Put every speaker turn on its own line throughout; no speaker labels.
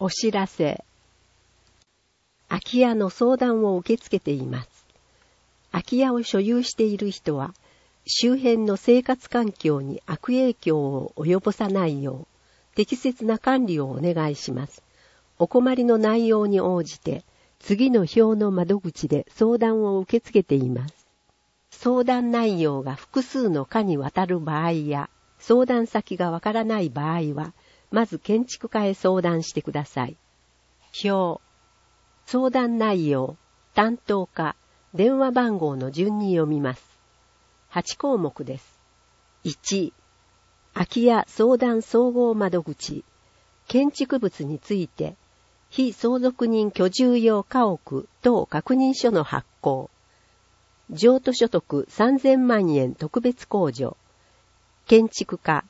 お知らせ。空き家の相談を受け付けています。空き家を所有している人は、周辺の生活環境に悪影響を及ぼさないよう、適切な管理をお願いします。お困りの内容に応じて、次の表の窓口で相談を受け付けています。相談内容が複数の課にわたる場合や、相談先がわからない場合は、まず建築課へ相談してください。表、相談内容、担当課、電話番号の順に読みます。8項目です。1、空き家相談総合窓口、建築物について、非相続人居住用家屋等確認書の発行、譲渡所得3000万円特別控除、建築課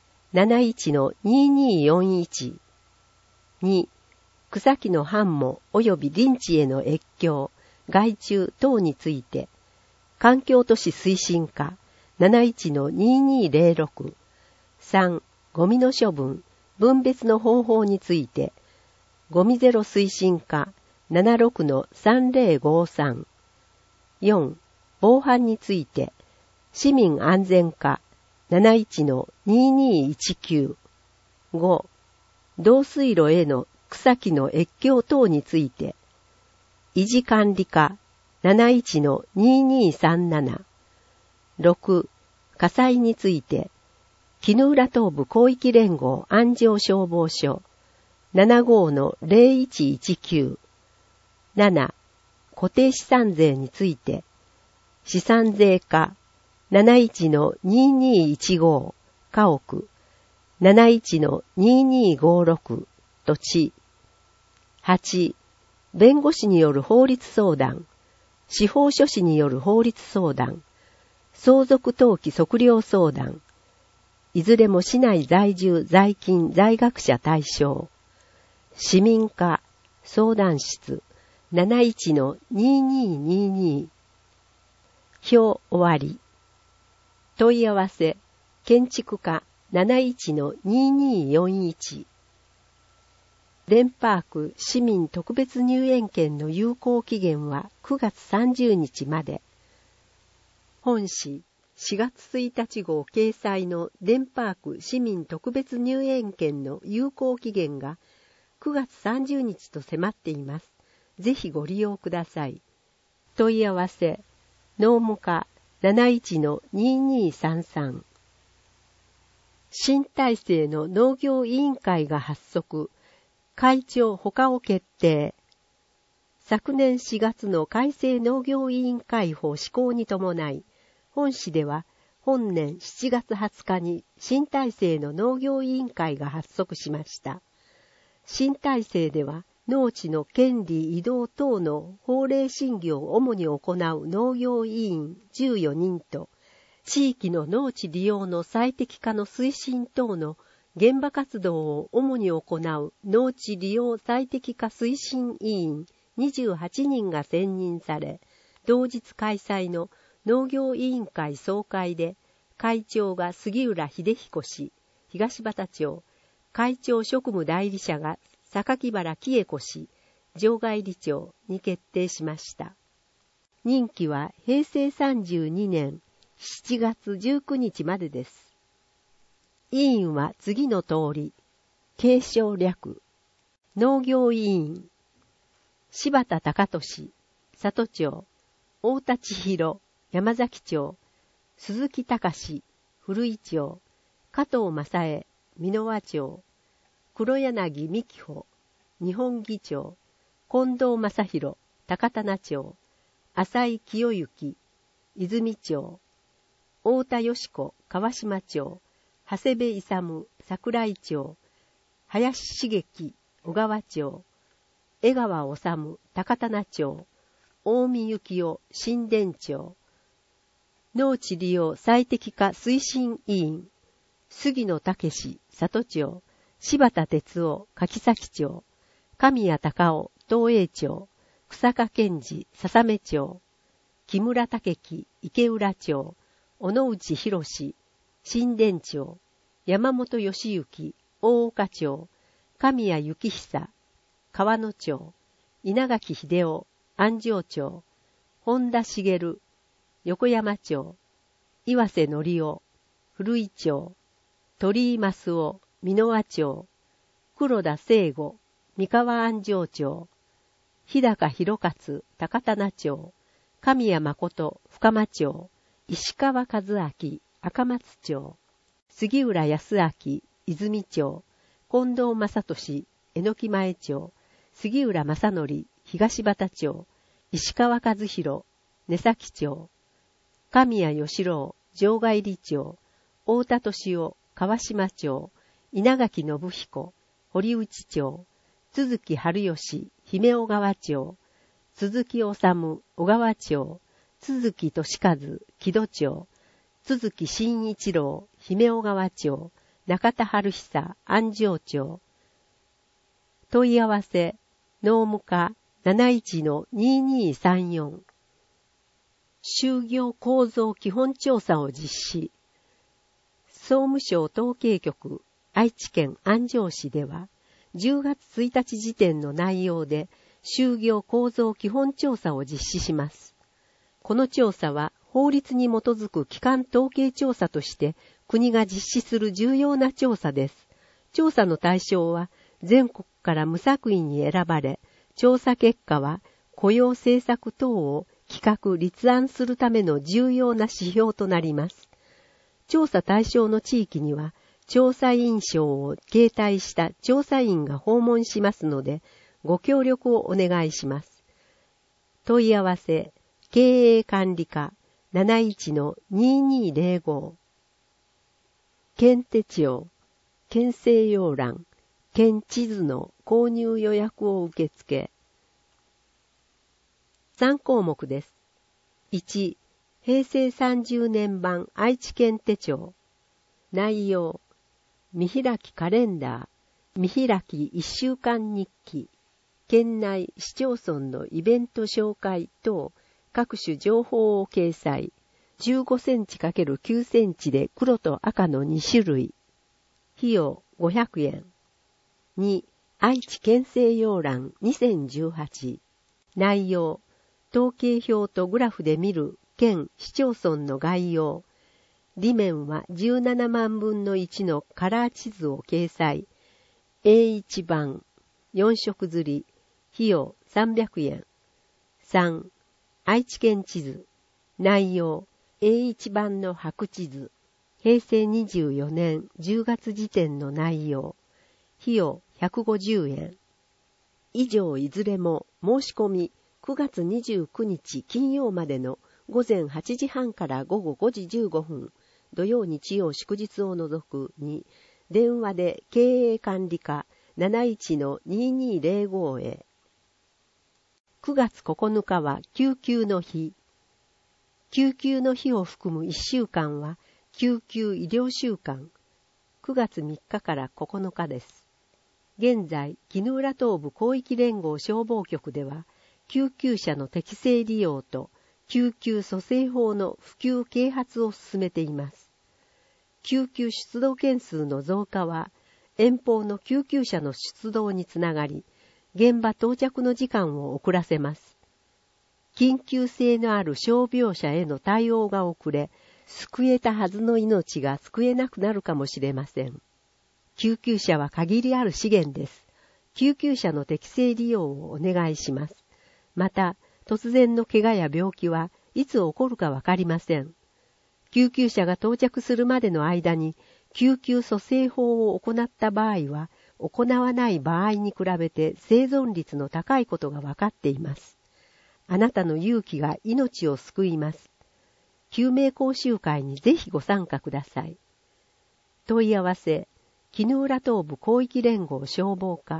71-2241、2、草木の繁茂及び林地への越境、害虫等について、環境都市推進課 71-2206、3、ゴミの処分、分別の方法について、ゴミゼロ推進課 76-3053、4、防犯について、市民安全課 71-2219、5、導水路への草木の越境等について、維持管理課 71-2237、6、火災について、絹浦東部広域連合安城消防署 75-0119、7、固定資産税について、資産税課 71-2215、家屋 71-2256、土地。8、弁護士による法律相談、司法書士による法律相談、相続登記測量相談、いずれも市内在住在勤在学者対象、市民課相談室 71-2222。表終わり。問い合わせ、建築課 71-2241。レンパーク市民特別入園券の有効期限は9月30日まで。本誌4月1日号掲載のレンパーク市民特別入園券の有効期限が9月30日と迫っています。ぜひご利用ください。問い合わせ、農務課 71-2233。新体制の農業委員会が発足。会長他を決定。昨年4月の改正農業委員会法施行に伴い、本市では本年7月20日に新体制の農業委員会が発足しました。新体制では農地の権利移動等の法令審議を主に行う農業委員14人と、地域の農地利用の最適化の推進等の現場活動を主に行う農地利用最適化推進委員28人が選任され、同日開催の農業委員会総会で、会長が杉浦秀彦氏、東畑町、会長職務代理者が榊原喜恵子氏、場外理長に決定しました。任期は平成32年7月19日までです。委員は次の通り、継承略、農業委員、柴田貴俊、里町、大田千尋、山崎町、鈴木隆、古井町、加藤正恵、箕輪町、黒柳美希穂、日本議長、近藤正弘、高棚町、浅井清之、泉町、大田よし子、川島町、長谷部勇、桜井町、林茂樹、小川町、江川治、高棚町、大見幸夫、新田町、農地利用最適化推進委員、杉野武史、里町、柴田哲夫、柿崎町、神谷隆夫、東栄町、草加健二、笹目町、木村武樹、池浦町、小野内博史、新田町、山本義行、大岡町、神谷幸久、 川野町、稲垣秀夫、安城町、本田茂、横山町、岩瀬則夫、古井町、鳥居益夫、箕輪町、黒田聖吾、三河安城町、日高弘勝、高棚町、神谷誠、深間町、石川和明、赤松町、杉浦康明、泉町、近藤正俊、榎木前町、杉浦正則、東畑町、石川和弘、根崎町、神谷義郎、場外里町、太田敏夫、川島町、稲垣信彦、堀内町、都築春吉、姫小川町、鈴木治、小川町、都築俊和、木戸町、都築真一郎、姫小川町、中田春久、安城町。問い合わせ、農務課 71-2234。就業構造基本調査を実施。総務省統計局、愛知県安城市では、10月1日時点の内容で、就業構造基本調査を実施します。この調査は、法律に基づく基幹統計調査として国が実施する重要な調査です。調査の対象は全国から無作為に選ばれ、調査結果は雇用政策等を企画立案するための重要な指標となります。調査対象の地域には調査員証を携帯した調査員が訪問しますので、ご協力をお願いします。問い合わせ、経営管理課71-2205。県手帳、県政要欄、県地図の購入予約を受付。3項目です。1、平成30年版愛知県手帳。内容、見開きカレンダー、見開き1週間日記、県内市町村のイベント紹介等、各種情報を掲載。15センチ ×9 センチで黒と赤の2種類。費用500円。2、愛知県政要欄2018。内容、統計表とグラフで見る県市町村の概要。裏面は17万分の1のカラー地図を掲載。A1 番、4色刷り。費用300円。3、愛知県地図。内容、A1 番の白地図。平成24年10月時点の内容。費用150円。以上いずれも申し込み9月29日金曜までの午前8時半から午後5時15分、土曜日曜祝日を除くに、電話で経営管理課 71-2205 へ。9月9日は救急の日。救急の日を含む1週間は救急医療週間。9月3日から9日です。現在、絹浦東部広域連合消防局では、救急車の適正利用と救急蘇生法の普及啓発を進めています。救急出動件数の増加は、遠方の救急車の出動につながり、現場到着の時間を遅らせます。緊急性のある傷病者への対応が遅れ、救えたはずの命が救えなくなるかもしれません。救急車は限りある資源です。救急車の適正利用をお願いします。また、突然の怪我や病気はいつ起こるかわかりません。救急車が到着するまでの間に、救急蘇生法を行った場合は、行わない場合に比べて生存率の高いことが分かっています。あなたの勇気が命を救います。救命講習会にぜひご参加ください。問い合わせ、絹浦東部広域連合消防課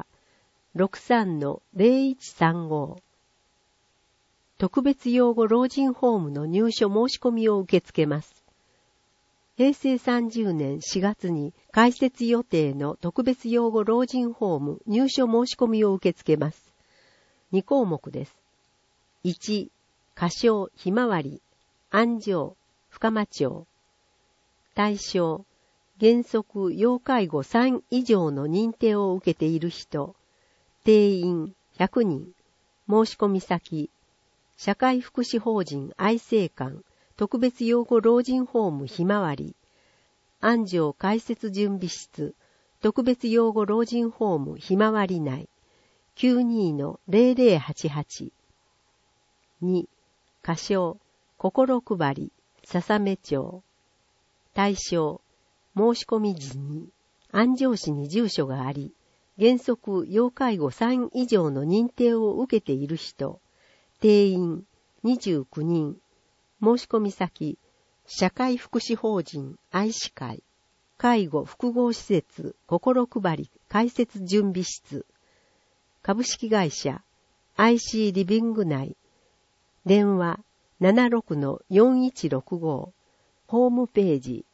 63-0135。特別養護老人ホームの入所申し込みを受け付けます。平成30年4月に開設予定の特別養護老人ホーム入所申し込みを受け付けます。2項目です。1、仮称ひまわり、安城、深間町。対象、原則要介護3以上の認定を受けている人、 定員100人、申し込み先、社会福祉法人愛生館、特別養護老人ホームひまわり、安城開設準備室、特別養護老人ホームひまわり内、92-0088。2、仮称、心配り、笹目町。対象、申し込み時に、安城市に住所があり、原則要介護3以上の認定を受けている人、定員29人、申し込み先、社会福祉法人愛歯会、介護複合施設心配り開設準備室、株式会社 IC リビング内、電話 76-4165、ホームページ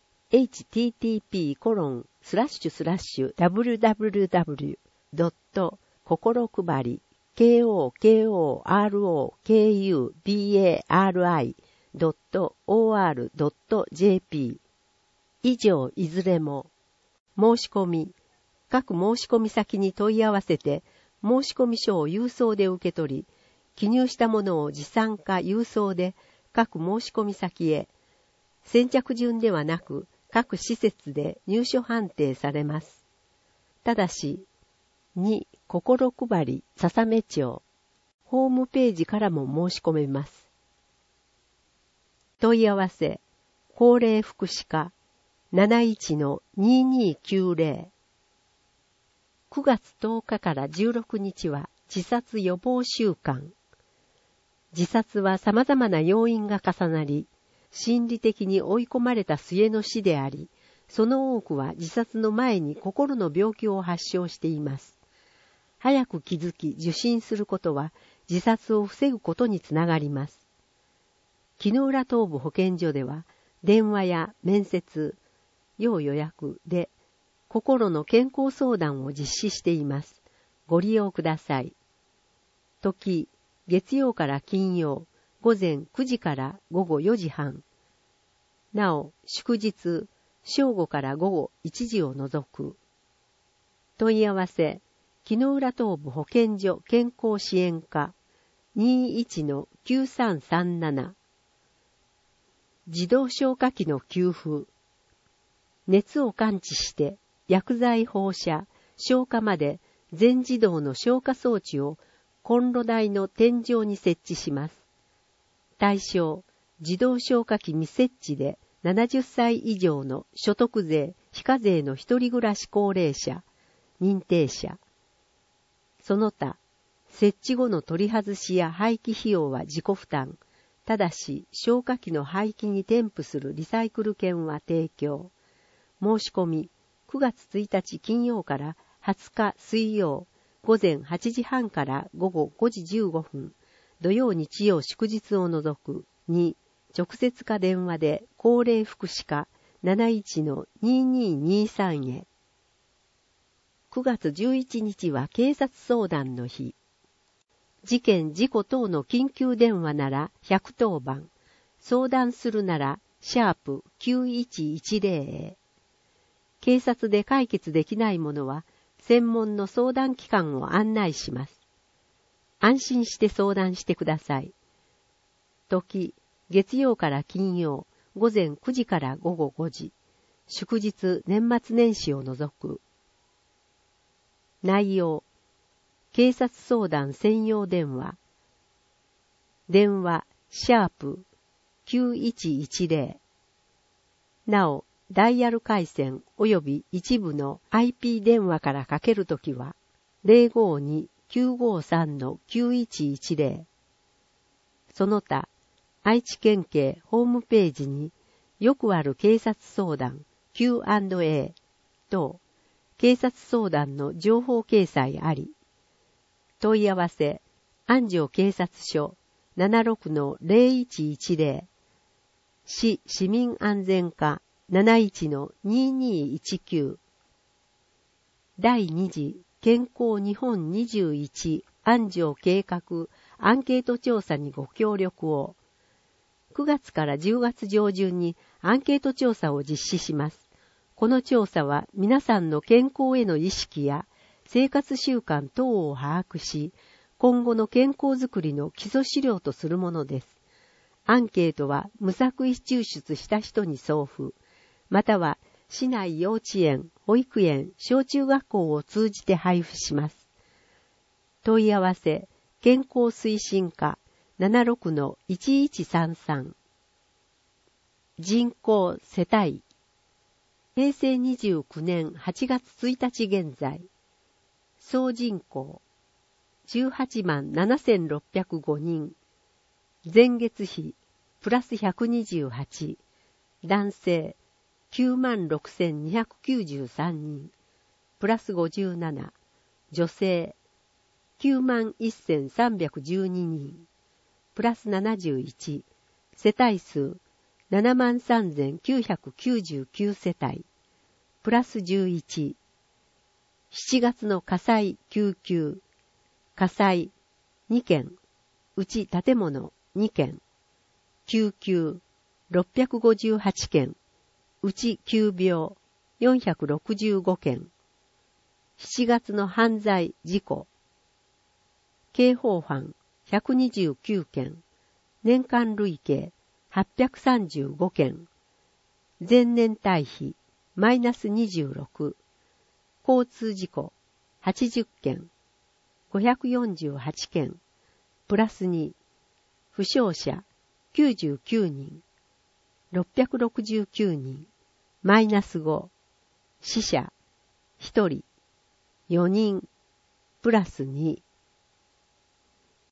http://www. 心配り kokorokubari.or.jp 以上いずれも、申し込み、各申し込み先に問い合わせて、申し込み書を郵送で受け取り、記入したものを持参か郵送で各申し込み先へ、先着順ではなく各施設で入所判定されます。ただし、2、心配り、笹目町、ホームページからも申し込めます。問い合わせ、高齢福祉課、71-2290。9月10日から16日は自殺予防週間。自殺は様々な要因が重なり、心理的に追い込まれた末の死であり、その多くは自殺の前に心の病気を発症しています。早く気づき受診することは自殺を防ぐことにつながります。木の浦東部保健所では、電話や面接、要予約で心の健康相談を実施しています。ご利用ください。時、月曜から金曜、午前9時から午後4時半。なお、祝日、正午から午後1時を除く。問い合わせ、木の浦東部保健所健康支援課 21-9337。自動消火器の給付。熱を感知して薬剤放射、消火まで全自動の消火装置をコンロ台の天井に設置します。対象、自動消火器未設置で70歳以上の所得税、非課税の一人暮らし高齢者、認定者。その他、設置後の取り外しや廃棄費用は自己負担。ただし、消火器の廃棄に添付するリサイクル券は提供。申し込み、9月1日金曜から20日水曜、午前8時半から午後5時15分、土曜日曜祝日を除く。2、直接か電話で高齢福祉課 71-2223 へ。9月11日は警察相談の日。事件・事故等の緊急電話なら110番、相談するなら#9110へ。警察で解決できないものは専門の相談機関を案内します。安心して相談してください。時、月曜から金曜、午前9時から午後5時、祝日年末年始を除く。内容、警察相談専用電話。電話、#9110。なお、ダイヤル回線及び一部の IP 電話からかけるときは、052-953-9110。その他、愛知県警ホームページによくある警察相談 Q&A と警察相談の情報掲載あり。問い合わせ、安城警察署 76-0110 市市民安全課 71-2219 第2次健康日本21安城計画アンケート調査にご協力を。9月から10月上旬にアンケート調査を実施します。この調査は皆さんの健康への意識や生活習慣等を把握し、今後の健康づくりの基礎資料とするものです。アンケートは無作為抽出した人に送付、または市内幼稚園、保育園、小中学校を通じて配布します。問い合わせ、健康推進課 76-1133 人口世帯平成29年8月1日現在総人口18万7605人前月比プラス128男性9万6293人プラス57女性9万1312人プラス71世帯数7万3999世帯プラス11 7月の火災救急火災2件うち建物2件救急658件うち急病465件7月の犯罪事故刑法犯129件年間累計835件前年対比マイナス26交通事故80件548件プラス2負傷者99人669人マイナス5死者1人4人プラス2